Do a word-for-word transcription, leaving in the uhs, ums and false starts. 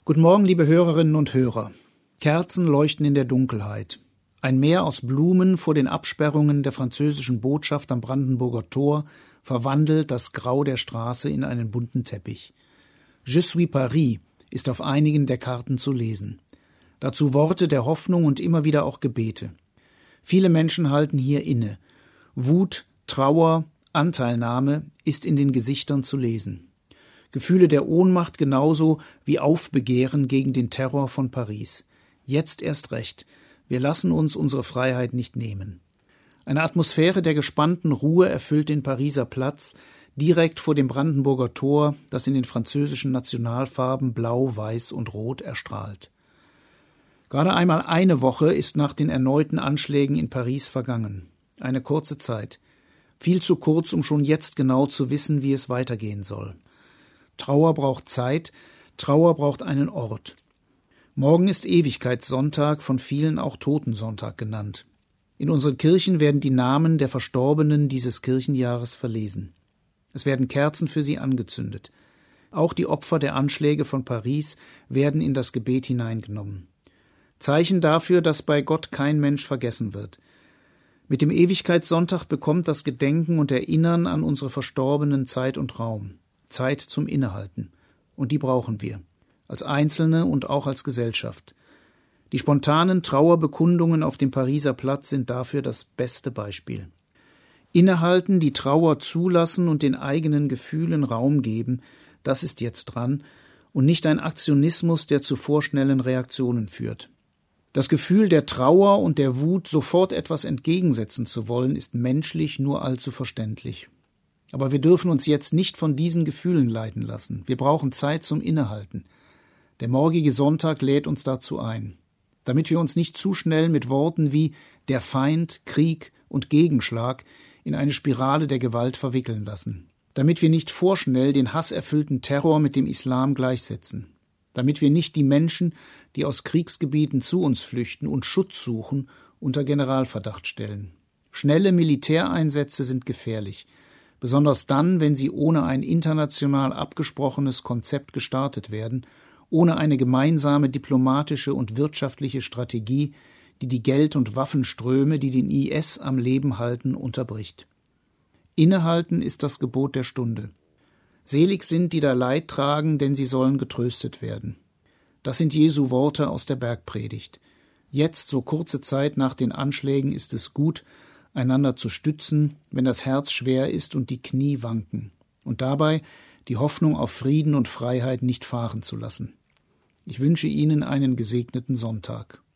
Guten Morgen, liebe Hörerinnen und Hörer. Kerzen leuchten in der Dunkelheit. Ein Meer aus Blumen vor den Absperrungen der französischen Botschaft am Brandenburger Tor verwandelt das Grau der Straße in einen bunten Teppich. Je suis Paris ist auf einigen der Karten zu lesen. Dazu Worte der Hoffnung und immer wieder auch Gebete. Viele Menschen halten hier inne. Wut, Trauer, Anteilnahme ist in den Gesichtern zu lesen. Gefühle der Ohnmacht genauso wie Aufbegehren gegen den Terror von Paris. Jetzt erst recht. Wir lassen uns unsere Freiheit nicht nehmen. Eine Atmosphäre der gespannten Ruhe erfüllt den Pariser Platz, direkt vor dem Brandenburger Tor, das in den französischen Nationalfarben Blau, Weiß und Rot erstrahlt. Gerade einmal eine Woche ist nach den erneuten Anschlägen in Paris vergangen. Eine kurze Zeit. Viel zu kurz, um schon jetzt genau zu wissen, wie es weitergehen soll. Trauer braucht Zeit, Trauer braucht einen Ort. Morgen ist Ewigkeitssonntag, von vielen auch Totensonntag genannt. In unseren Kirchen werden die Namen der Verstorbenen dieses Kirchenjahres verlesen. Es werden Kerzen für sie angezündet. Auch die Opfer der Anschläge von Paris werden in das Gebet hineingenommen. Zeichen dafür, dass bei Gott kein Mensch vergessen wird. Mit dem Ewigkeitssonntag bekommt das Gedenken und Erinnern an unsere Verstorbenen Zeit und Raum. Zeit zum Innehalten. Und die brauchen wir. Als Einzelne und auch als Gesellschaft. Die spontanen Trauerbekundungen auf dem Pariser Platz sind dafür das beste Beispiel. Innehalten, die Trauer zulassen und den eigenen Gefühlen Raum geben, das ist jetzt dran und nicht ein Aktionismus, der zu vorschnellen Reaktionen führt. Das Gefühl der Trauer und der Wut, sofort etwas entgegensetzen zu wollen, ist menschlich nur allzu verständlich. Aber wir dürfen uns jetzt nicht von diesen Gefühlen leiten lassen. Wir brauchen Zeit zum Innehalten. Der morgige Sonntag lädt uns dazu ein. Damit wir uns nicht zu schnell mit Worten wie der Feind, Krieg und Gegenschlag in eine Spirale der Gewalt verwickeln lassen. Damit wir nicht vorschnell den hasserfüllten Terror mit dem Islam gleichsetzen. Damit wir nicht die Menschen, die aus Kriegsgebieten zu uns flüchten und Schutz suchen, unter Generalverdacht stellen. Schnelle Militäreinsätze sind gefährlich. Besonders dann, wenn sie ohne ein international abgesprochenes Konzept gestartet werden, ohne eine gemeinsame diplomatische und wirtschaftliche Strategie, die die Geld- und Waffenströme, die den I S am Leben halten, unterbricht. Innehalten ist das Gebot der Stunde. Selig sind, die da Leid tragen, denn sie sollen getröstet werden. Das sind Jesu Worte aus der Bergpredigt. Jetzt, so kurze Zeit nach den Anschlägen, ist es gut, einander zu stützen, wenn das Herz schwer ist und die Knie wanken, und dabei die Hoffnung auf Frieden und Freiheit nicht fahren zu lassen. Ich wünsche Ihnen einen gesegneten Sonntag.